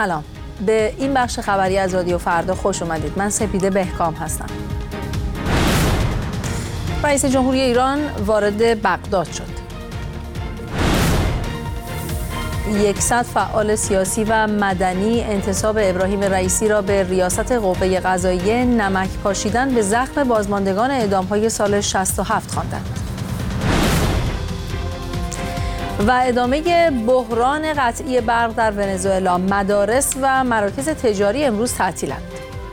سلام، به این بخش خبری از رادیو فردا خوش اومدید. من سپیده بهکام هستم. رئیس جمهوری ایران وارد بغداد شد. 100 فعال سیاسی و مدنی انتصاب ابراهیم رئیسی را به ریاست قوه قضاییه نمک پاشیدن به زخم بازماندگان اعدام‌های سال 67 خواندند. و ادامه بحران قطعی برق در ونزوئلا، مدارس و مراکز تجاری امروز تعطیلند.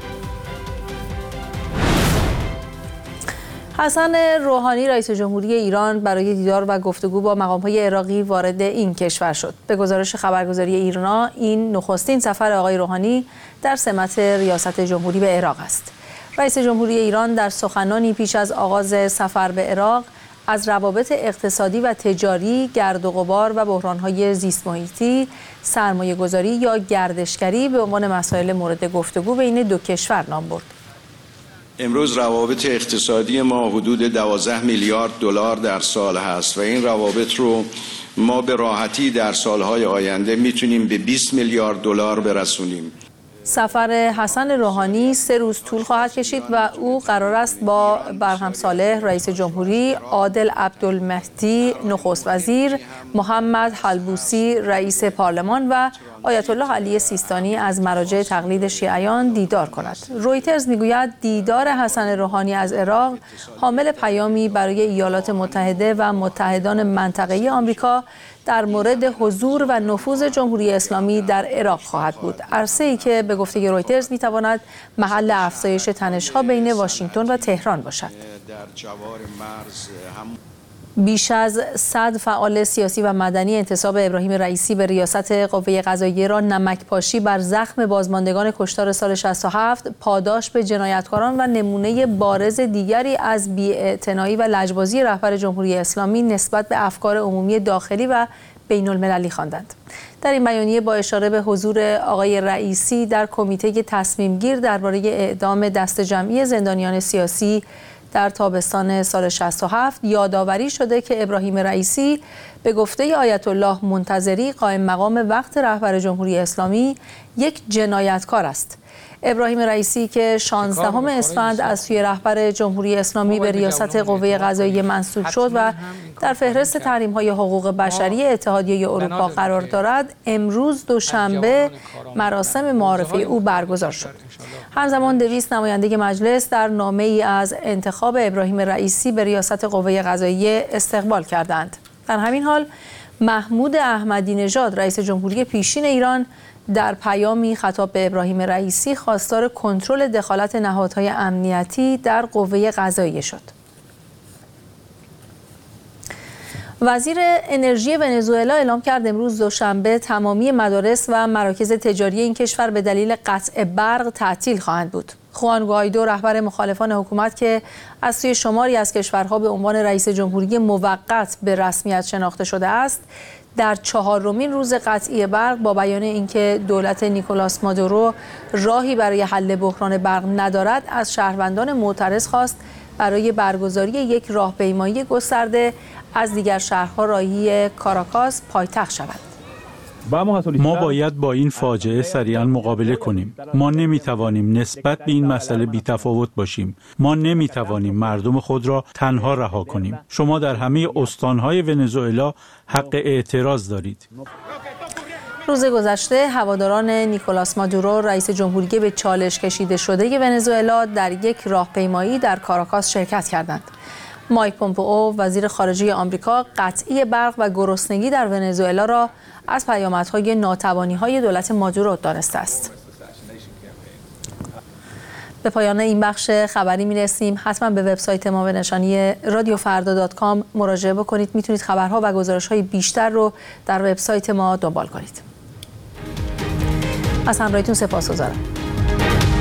حسن روحانی رئیس جمهوری ایران برای دیدار و گفتگو با مقام‌های عراقی وارد این کشور شد. به گزارش خبرگزاری ایرنا، این نخستین سفر آقای روحانی در سمت ریاست جمهوری به عراق است. رئیس جمهوری ایران در سخنانی پیش از آغاز سفر به عراق از روابط اقتصادی و تجاری، گرد و غبار و بحران‌های زیست محیطی، سرمایه‌گذاری یا گردشگری به عنوان مسائل مورد گفتگو بین دو کشور نام برد. امروز روابط اقتصادی ما حدود 12 میلیارد دلار در سال هست و این روابط رو ما به راحتی در سالهای آینده میتونیم به 20 میلیارد دلار برسونیم. سفر حسن روحانی 3 روز طول خواهد کشید و او قرار است با برهم صالح رئیس جمهوری، عادل عبدالمهدی نخست وزیر، محمد حلبوسی رئیس پارلمان و آیت الله علی سیستانی از مراجع تقلید شیعیان دیدار کند. رویترز میگوید دیدار حسن روحانی از عراق حامل پیامی برای ایالات متحده و متحدان منطقه‌ای آمریکا در مورد حضور و نفوذ جمهوری اسلامی در عراق خواهد بود. عرصه‌ای که به گفته رویترز میتواند محل افزایش تنش‌ها بین واشنگتن و تهران باشد. بیش از 100 فعال سیاسی و مدنی انتصاب ابراهیم رئیسی به ریاست قوه قضاییه را نمک‌پاشی بر زخم بازماندگان کشتار سال 67 پاداش به جنایتکاران و نمونه بارز دیگری از بی‌اعتنایی و لجبازی رهبر جمهوری اسلامی نسبت به افکار عمومی داخلی و بین‌المللی خواندند. در این بیانیه با اشاره به حضور آقای رئیسی در کمیته تصمیم‌گیر درباره اعدام دسته جمعی زندانیان سیاسی در تابستان سال 67 یادآوری شده که ابراهیم رئیسی به گفته آیت الله منتظری قائم مقام وقت رهبر جمهوری اسلامی یک جنایتکار است. ابراهیم رئیسی که 16 اسفند از سوی رهبر جمهوری اسلامی به ریاست قوه قضاییه منصوب شد و در فهرست تحریم‌های حقوق بشری اتحادیه اروپا قرار دارد، امروز دوشنبه مراسم معارفه او برگزار شد. همزمان 200 نماینده مجلس در نامه‌ای از انتخاب ابراهیم رئیسی به ریاست قوه قضاییه استقبال کردند. در همین حال محمود احمدی نژاد رئیس جمهوری پیشین ایران در پیامی خطاب به ابراهیم رئیسی خواستار کنترل دخالت نهادهای امنیتی در قوه قضاییه شد. وزیر انرژی ونزوئلا اعلام کرد امروز دوشنبه تمامی مدارس و مراکز تجاری این کشور به دلیل قطع برق تعطیل خواهند بود. خوان گوایدو رهبر مخالفان حکومت که از سوی شماری از کشورها به عنوان رئیس جمهوری موقت به رسمیت شناخته شده است، در 4مین روز قطعی برق با بیان اینکه دولت نیکولاس مادورو راهی برای حل بحران برق ندارد، از شهروندان معترض خواست برای برگزاری یک راهپیمایی گسترده از دیگر شهرها راهی کاراکاس پایتخت شود. ما باید با این فاجعه سریعا مقابله کنیم. ما نمیتوانیم نسبت به این مسئله بی‌تفاوت باشیم. ما نمیتوانیم مردم خود را تنها رها کنیم. شما در همه استانهای ونزوئلا حق اعتراض دارید. روز گذشته هواداران نیکولاس مادورو رئیس جمهوری به چالش کشیده شده ونزوئلا در یک راهپیمایی در کاراکاس شرکت کردند. مایک پومپئو وزیر خارجه آمریکا قطعی برق و گرسنگی در ونزوئلا را از پیامدهای ناتوانی‌های دولت مادورو دانسته است. به پایان این بخش خبری می‌رسیم. حتما به وبسایت ما به نشانی radiofarda.com مراجعه بکنید. میتونید خبرها و گزارش‌های بیشتر رو در وبسایت ما دنبال کنید. از همراهیتون سپاسگزارم.